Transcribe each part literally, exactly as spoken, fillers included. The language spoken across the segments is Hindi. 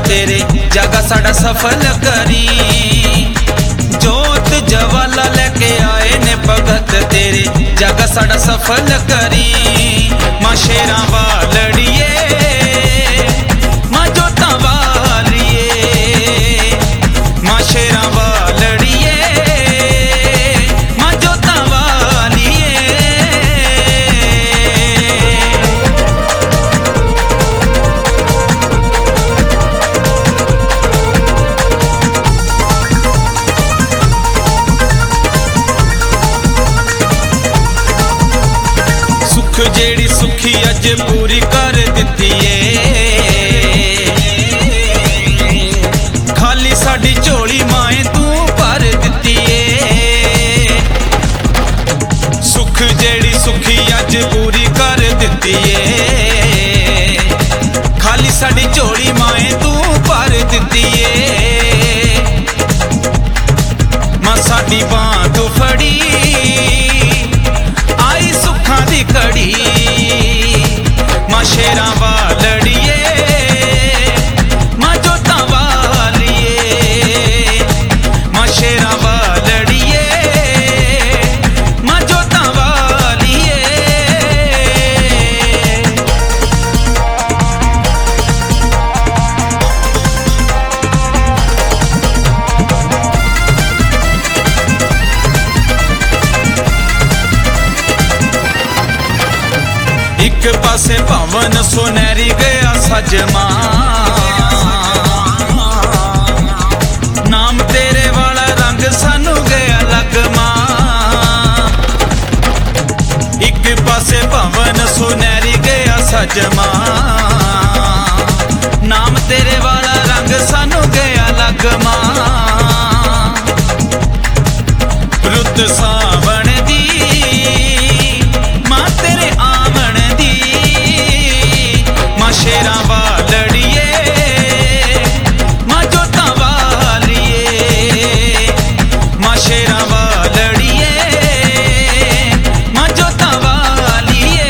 तेरे जगा साड़ा सफल करी। जोत जवाला लेके आए ने भगत तेरे जगा साड़ा सफल करी। मां शेरां वालड़िए मां जोतां वालिए, मां शेरां वालड़िए मां जोतां वालिए। सुख जेड़ी सुखी अज पूरी कर दिती है, खाली साडी झोली माए तू भर दिती है। सुख जेड़ी सुखी अज पूरी कर दिती है, खाली साडी झोली माए तू भर दिती है। मां साडी बांह तू फड़ी आई सुखां दी कड़ी। मां शेरां वालड़िए मां जोतां वालिए, मां शेरां वालड़िए मां जोतां वालिए। एक पासे भवन सुनहरी गया सजमा, नाम तेरे वाला रंग सानू गया लगमा। एक पासे भवन सुनहरी गया सजमा, नाम तेरे वाला रंग सानू गया लगमा। रुत सावण दी मां तेरे आवन दी, मां शेरां वालड़िए मां जोतां वालिए, मां शेरां वालड़िए मां जोतां वालिए।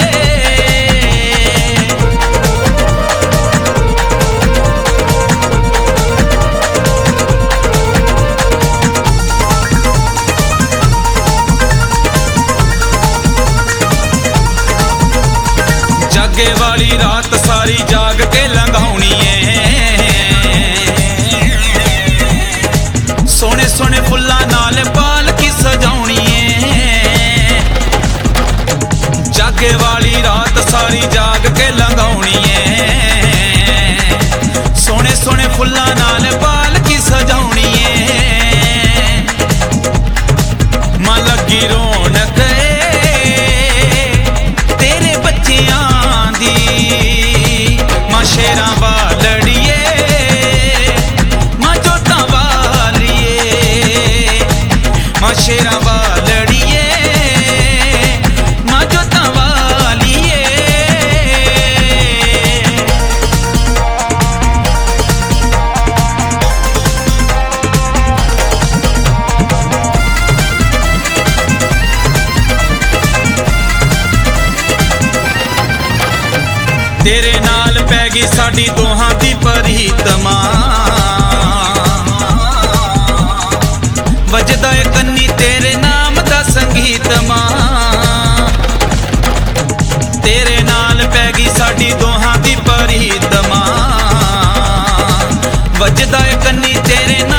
जागे वाली रात सारी जाग के लंघाउणी है, सोने सोने फुल्लां नाल पालकी सजाउणी है। जागे वाली रात सारी जाग के लंघाउणी है, सोने सोने फुल्लां नाल पालकी सजाउणी है। मां लगी रौनक तेरे बच्चियां दी, मां शेरां वालड़िए मां जोतां वालिए, मां शेरां वालड़िए मां जोतां वालिए। तेरे नाल पै गई साडी दोहां दी प्रीतमा, वजदा ए कन्नी तेरे नाम दा संगीत मां। तेरे नाल पै गई साडी दोहां दी प्रीतमा, वजदा ए कन्नी तेरे नाम